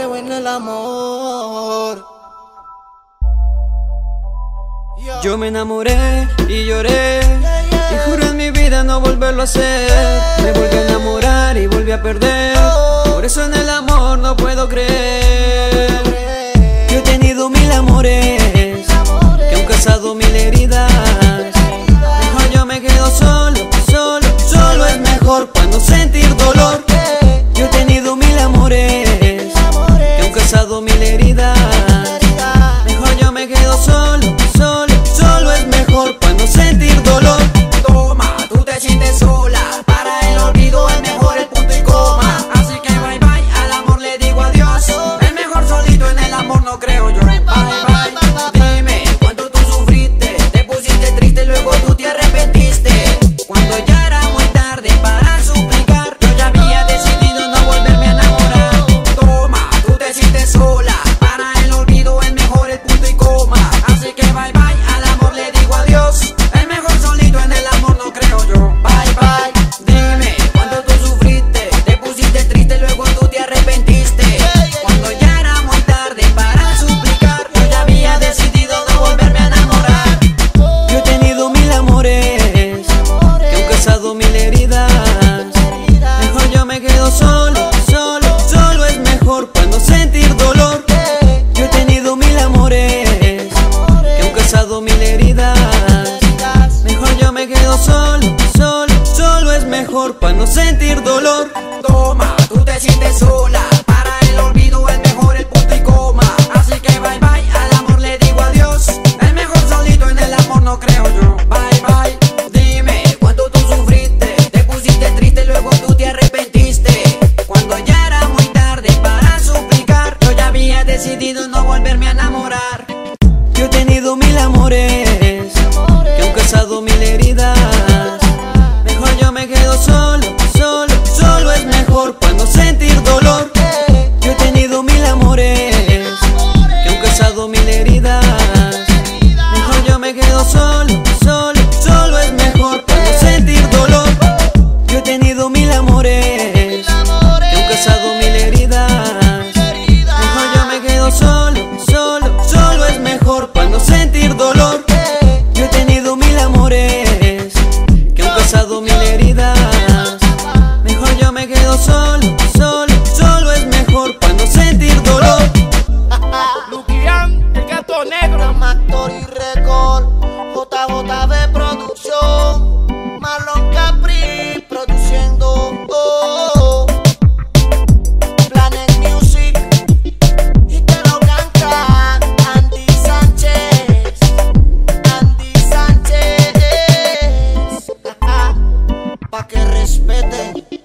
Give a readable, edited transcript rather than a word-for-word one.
creo en el amor. Yo me enamoré y lloré y juré en mi vida no volverlo a hacer. Me volví a enamorar y volví a perder. Por eso en el amor no puedo creer. Yo he tenido mil amores que han causado mil heridas. Mejor yo me quedo solo, solo, solo es mejor para no sentir dolor. Yo he tenido mil amores que han causado mil heridas. Mejor yo me quedo solo, solo, solo es mejor para no sentir dolor. Toma, tú te sientes sola, para el olvido es mejor el punto y coma. Así que bye bye, al amor le digo adiós. Es mejor solito, en el amor no creo yo. Bye bye, dime cuánto tú sufriste, te pusiste triste, luego tú te arrepentiste. Cuando ya era muy tarde para suplicar, yo ya había decidido no volverme a enamorar. Toma, tú te sientes sola, para el olvido es mejor el punto y coma. Así que bye bye, al amor le digo adiós. Es mejor solito, en el amor no creo yo. Bye bye, dime cuánto tú sufriste, te pusiste triste, luego tú te arrepentiste. Cuando ya era muy tarde para suplicar, yo ya había decidido no volverme a enamorar. Yo he tenido mil amores que han causado mil heridas. Mejor yo me quedo solo, solo, solo es mejor para no sentir dolor. Yo he tenido mil amores que han causado mil heridas. Mejor yo me quedo solo, solo, solo es mejor para no sentir dolor. Toma, tú te sientes sola, para el olvido es mejor el punto y coma. Así que bye bye, al amor le digo adiós. Es mejor solito, en el amor no creo yo. Bye bye, dime cuánto tú sufriste, te pusiste triste, luego tú te arrepentiste. Cuando ya era muy tarde para suplicar, yo ya había decidido no volverme a enamorar. Yo he tenido mil amores que han causado mil heridas. Mejor yo me quedo solo, solo, solo es mejor para no sentir dolor. Yo he tenido mil amores que han causado mil heridas. Mejor yo me quedo solo, solo, solo es mejor para no sentir dolor. Yo he tenido mil amores que han causado mil heridas. Mejor yo me quedo solo, solo, solo es mejor para no sentir dolor. Yo he tenido mil amores que han causado mil heridas. Mejor yo me quedo solo, solo, solo es mejor para no sentir dolor. Luquian, el gato negro, Actor y Record, JJB Producción, Marlon Capri produciendo. Planet Music, Italo Blanca, Andy Sánchez, Andy Sánchez. Pa' que respeten.